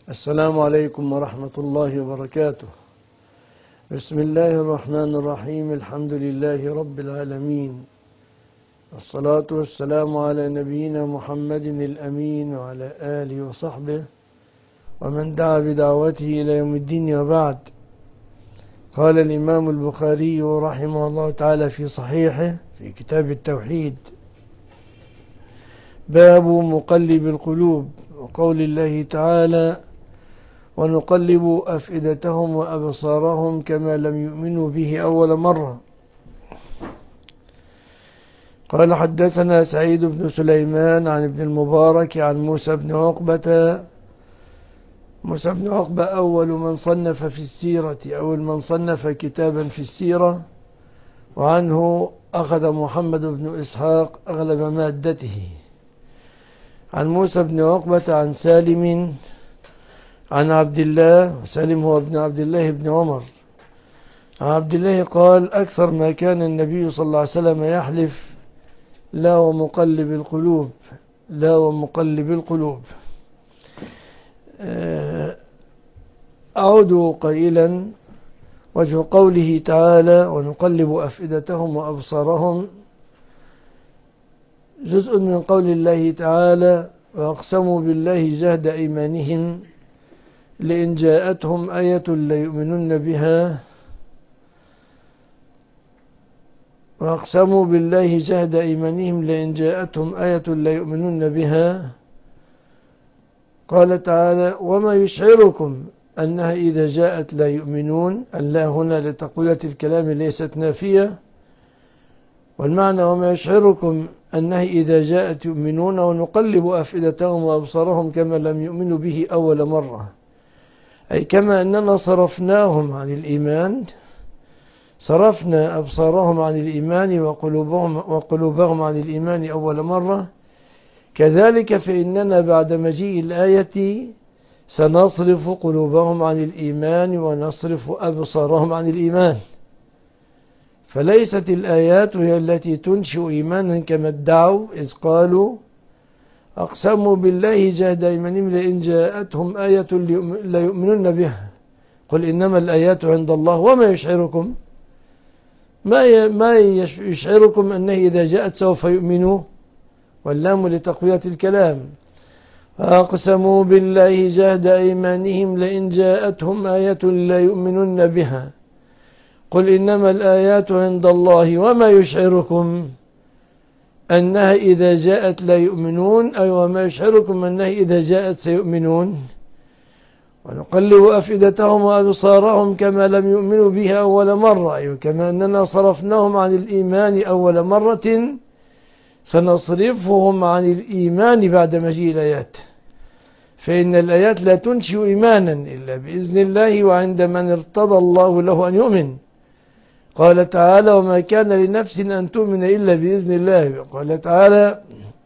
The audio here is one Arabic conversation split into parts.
السلام عليكم ورحمة الله وبركاته. بسم الله الرحمن الرحيم. الحمد لله رب العالمين، والصلاة والسلام على نبينا محمد الأمين وعلى آله وصحبه ومن دعا بدعوته إلى يوم الدين، وبعد. قال الإمام البخاري رحمه الله تعالى في صحيحه في كتاب التوحيد: باب مقلب القلوب، وقول الله تعالى: ونقلب أفئدتهم وأبصارهم كما لم يؤمنوا به أول مرة. قال: حدثنا سعيد بن سليمان عن ابن المبارك عن موسى بن عقبة. موسى بن عقبة أول من صنف في السيرة، أول من صنف كتابا في السيرة، وعنه أخذ محمد بن إسحاق أغلب مادته. عن موسى بن عقبة عن سالم عن عبد الله، سالم هو ابن عبد الله بن عمر، عن عبد الله قال: أكثر ما كان النبي صلى الله عليه وسلم يحلف: لا ومقلب القلوب، لا ومقلب القلوب. أعود قائلا: وجه قوله تعالى: ونقلب أفئدتهم وأبصارهم، جزء من قول الله تعالى: وأقسموا بالله جهد أيمانهم لئن جاءتهم آية ليؤمنن بها. وأقسموا بالله جهد أيمانهم لئن جاءتهم آية ليؤمنن بها. قال تعالى: وما يشعركم أنها إذا جاءت لا يؤمنون. اللا هنا لتقوية الكلام ليست نافية، والمعنى: وما يشعركم أنها إذا جاءت يؤمنون. ونقلب أفئدتهم وأبصارهم كما لم يؤمنوا به أول مرة، أي كما أننا صرفناهم عن الإيمان، صرفنا أبصارهم عن الإيمان وقلوبهم عن الإيمان أول مرة، كذلك فإننا بعد مجيء الآية سنصرف قلوبهم عن الإيمان ونصرف أبصارهم عن الإيمان. فليست الآيات هي التي تنشئ إيمانا كما ادعوا إذ قالوا: أقسموا بالله جهد أيمانهم لئن جاءتهم آية ليؤمنن بها. قل إنما الآيات عند الله وما يشعركم، ما يشعركم أنه إذا جاءت سوف يؤمنوا. واللام لتقوية الكلام. أقسموا بالله جهد أيمانهم لئن جاءتهم آية ليؤمنن بها. قل إنما الآيات عند الله وما يشعركم أنها إذا جاءت لا يؤمنون، أي وما يشعركم أنها إذا جاءت سيؤمنون. ونقلب أفئدتهم وأبصارهم كما لم يؤمنوا بها أول مرة، أي كما أننا صرفناهم عن الإيمان أول مرة سنصرفهم عن الإيمان بعد مجيء الآيات. فإن الآيات لا تنشئ إيمانا إلا بإذن الله وعند من ارتضى الله له أن يؤمن. قال تعالى: وما كان لنفس أن تؤمن إلا بإذن الله. قال تعالى: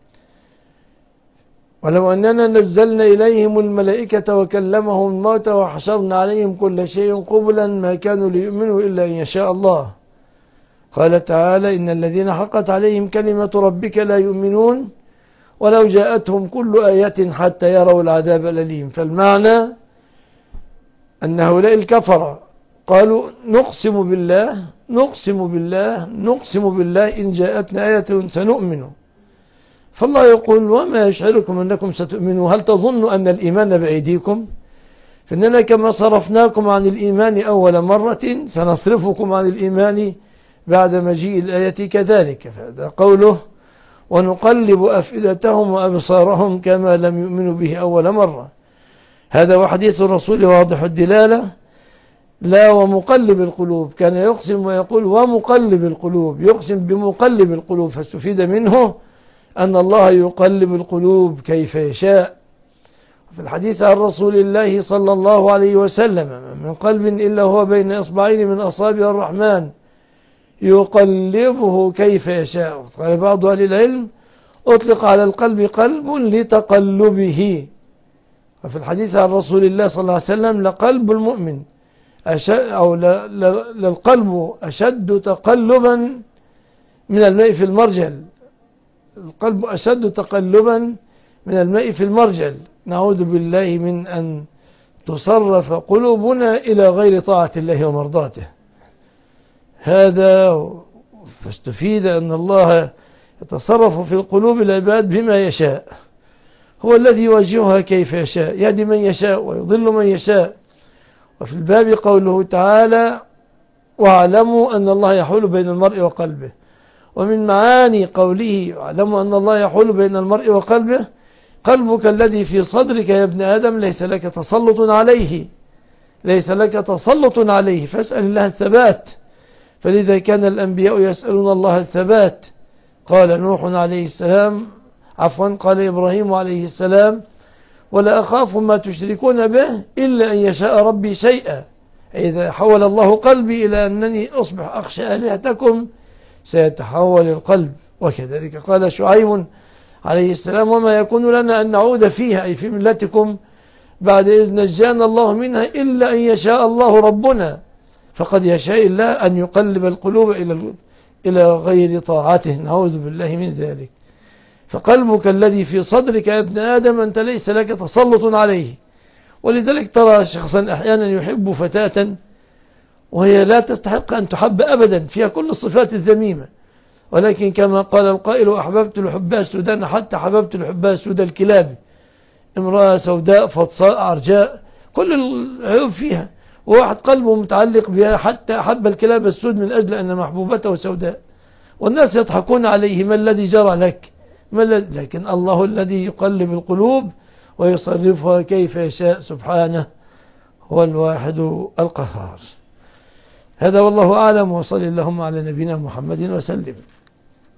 ولو أننا نزلنا إليهم الملائكة وكلمهم الموتى وحشرنا عليهم كل شيء قبلا ما كانوا ليؤمنوا إلا أن يشاء الله. قال تعالى: إن الذين حقت عليهم كلمة ربك لا يؤمنون ولو جاءتهم كل آية حتى يروا العذاب الأليم. فالمعنى أن هؤلاء الكفرة قالوا: نقسم بالله نقسم بالله نقسم بالله إن جاءتنا آية سنؤمن. فالله يقول: وما يشعركم أنكم ستؤمنوا؟ هل تظن أن الإيمان بأيديكم؟ فإننا كما صرفناكم عن الإيمان أول مرة سنصرفكم عن الإيمان بعد مجيء الآية كذلك. فهذا قوله: ونقلب أفئدتهم وأبصارهم كما لم يؤمنوا به أول مرة. هذا وحديث الرسول واضح الدلالة. لا ومقلب القلوب، كان يقسم ويقول ومقلب القلوب، يقسم بمقلب القلوب، فاستفيد منه أن الله يقلب القلوب كيف يشاء. في الحديث عن رسول الله صلى الله عليه وسلم: من قلب إلا هو بين إصبعين من أصابع الرحمن يقلبه كيف يشاء. قال بعض أهل العلم: أطلق على القلب قلب لتقلبه. وفي الحديث عن رسول الله صلى الله عليه وسلم: لقلب المؤمن للقلب أشد تقلبا من الماء في المرجل. القلب أشد تقلبا من الماء في المرجل. نعوذ بالله من أن تصرف قلوبنا إلى غير طاعة الله ومرضاته. هذا فاستفيد أن الله يتصرف في قلوب العباد بما يشاء، هو الذي يوجهها كيف يشاء، يهدي من يشاء ويضل من يشاء. وفي الباب قوله تعالى: واعلموا أن الله يحول بين المرء وقلبه. ومن معاني قوله واعلموا أن الله يحول بين المرء وقلبه: قلبك الذي في صدرك يا ابن آدم ليس لك تسلط عليه، ليس لك تسلط عليه، فاسأل الله الثبات. فلذا كان الأنبياء يسألون الله الثبات. قال نوح عليه السلام، قال إبراهيم عليه السلام: ولا أخاف ما تشركون به إلا أن يشاء ربي شيئا. إذا حول الله قلبي إلى أنني أصبح أخشى آلهتكم سيتحول القلب. وكذلك قال شعيب عليه السلام: وما يكون لنا أن نعود فيها، أي في ملتكم، بعد إذ نجانا الله منها إلا أن يشاء الله ربنا. فقد يشاء الله أن يقلب القلوب إلى غير طاعته، نعوذ بالله من ذلك. فقلبك الذي في صدرك يا ابن آدم أنت ليس لك تسلط عليه. ولذلك ترى شخصا أحيانا يحب فتاة وهي لا تستحق أن تحب أبدا، فيها كل الصفات الذميمة، ولكن كما قال القائل: أحببت الحباء السودان حتى حببت الحباء السود الكلاب. امرأة سوداء فطساء عرجاء كل العيوب فيها، وواحد قلبه متعلق بها حتى أحب الكلاب السود من أجل أن محبوبته سوداء، والناس يضحكون عليه: ما الذي جرى لك؟ لكن الله الذي يقلب القلوب ويصرفها كيف يشاء سبحانه، هو الواحد القهار. هذا والله أعلم، وصلى اللهم على نبينا محمد وسلم.